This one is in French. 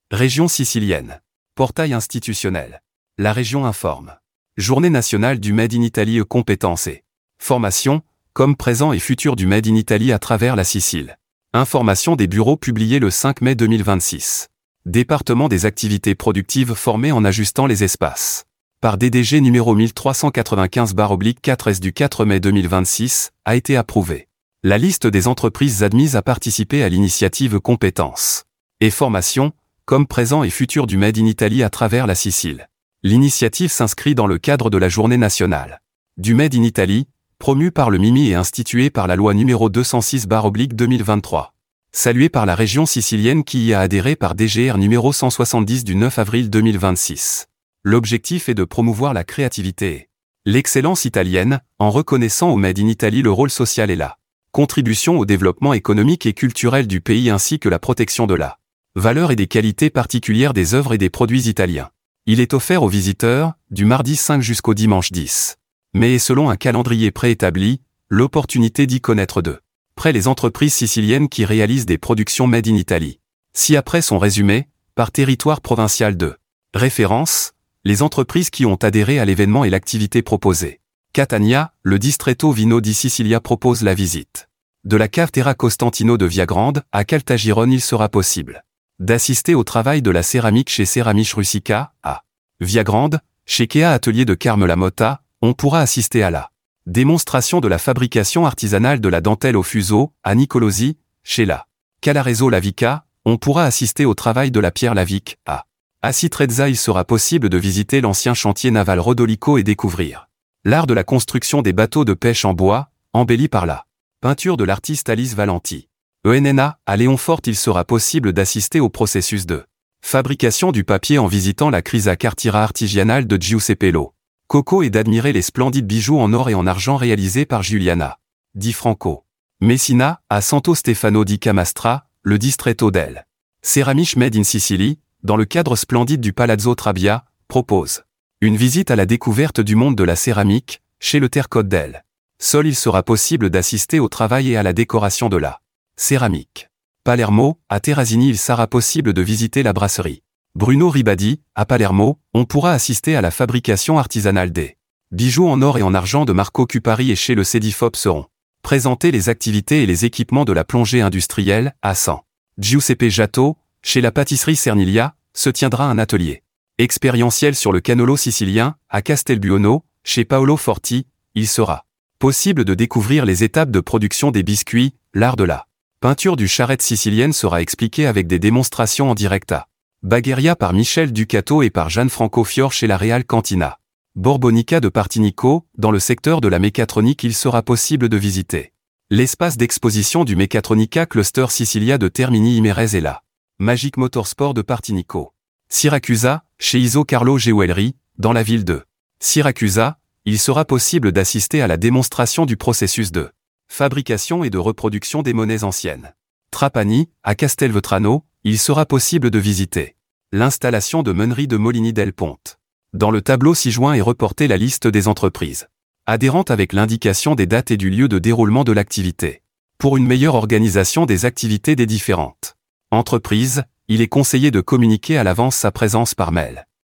Région sicilienne. Portail institutionnel. La région informe. Journée nationale du Made in Italy compétences et formation, comme présent et futur du Made in Italy à travers la Sicile. Information des bureaux publiée le 5 mai 2026. Département des activités productives formé en ajustant les espaces. Par DDG numéro 1395/4S du 4 mai 2026, a été approuvé. La liste des entreprises admises à participer à l'initiative compétences et formation, comme présent et futur du Made in Italy à travers la Sicile. L'initiative s'inscrit dans le cadre de la Journée nationale du Made in Italy, promue par le MIMI et instituée par la loi numéro 206/2023. Saluée par la région sicilienne qui y a adhéré par DGR numéro 170 du 9 avril 2026. L'objectif est de promouvoir la créativité et l'excellence italienne, en reconnaissant au Made in Italy le rôle social et la contribution au développement économique et culturel du pays ainsi que la protection de la valeur et des qualités particulières des œuvres et des produits italiens. Il est offert aux visiteurs, du mardi 5 jusqu'au dimanche 10. Mais selon un calendrier préétabli, l'opportunité d'y connaître de près les entreprises siciliennes qui réalisent des productions Made in Italy. Ci-après sont résumées, par territoire provincial de référence, les entreprises qui ont adhéré à l'événement et l'activité proposée. Catania, le Distretto Vino di Sicilia propose la visite. De la cave Terra Costantino de Viagrande à Caltagirone, il sera possible d'assister au travail de la céramique chez Ceramiche Russica, à Viagrande, chez Kea Atelier de Carme La Motta, on pourra assister à la démonstration de la fabrication artisanale de la dentelle au fuseau, à Nicolosi, chez la Calareso Lavica, on pourra assister au travail de la pierre lavique, à Acitrezza. Il sera possible de visiter l'ancien chantier naval Rodolico et découvrir l'art de la construction des bateaux de pêche en bois, embelli par la peinture de l'artiste Alice Valenti. ENNA, à Léonfort, il sera possible d'assister au processus de fabrication du papier en visitant la Crisa Cartira artigianale de Giuseppe Coco et d'admirer les splendides bijoux en or et en argent réalisés par Giuliana Di Franco. Messina, à Santo Stefano di Camastra, le Distretto del Ceramiche Made in Sicily, dans le cadre splendide du Palazzo Trabia, propose une visite à la découverte du monde de la céramique, chez le Tercote del Sol. Il sera possible d'assister au travail et à la décoration de la céramique. Palermo, à Terrasini, il sera possible de visiter la brasserie Bruno Ribadi. À Palermo, on pourra assister à la fabrication artisanale des bijoux en or et en argent de Marco Cupari et chez le Cedifop seront présentés les activités et les équipements de la plongée industrielle. À San Giuseppe Giatto, chez la pâtisserie Cernilia, se tiendra un atelier expérientiel sur le cannolo sicilien. À Castelbuono, chez Paolo Forti, il sera possible de découvrir les étapes de production des biscuits. L'art de la peinture du charrette sicilienne sera expliqué avec des démonstrations en direct à Bagheria par Michel Ducato et par Gianfranco Fior chez la Real Cantina Borbonica de Partinico. Dans le secteur de la mécatronique, il sera possible de visiter l'espace d'exposition du Mechatronica Cluster Sicilia de Termini Imerese et la Magic Motorsport de Partinico. Siracusa, chez Iso Carlo Jewelry, dans la ville de Siracusa, il sera possible d'assister à la démonstration du processus de fabrication et de reproduction des monnaies anciennes. Trapani, à Castelvetrano, il sera possible de visiter l'installation de meunerie de Moligny del Ponte. Dans le tableau ci-joint est reportée la liste des entreprises adhérentes avec l'indication des dates et du lieu de déroulement de l'activité. Pour une meilleure organisation des activités des différentes entreprises, il est conseillé de communiquer à l'avance sa présence par mail.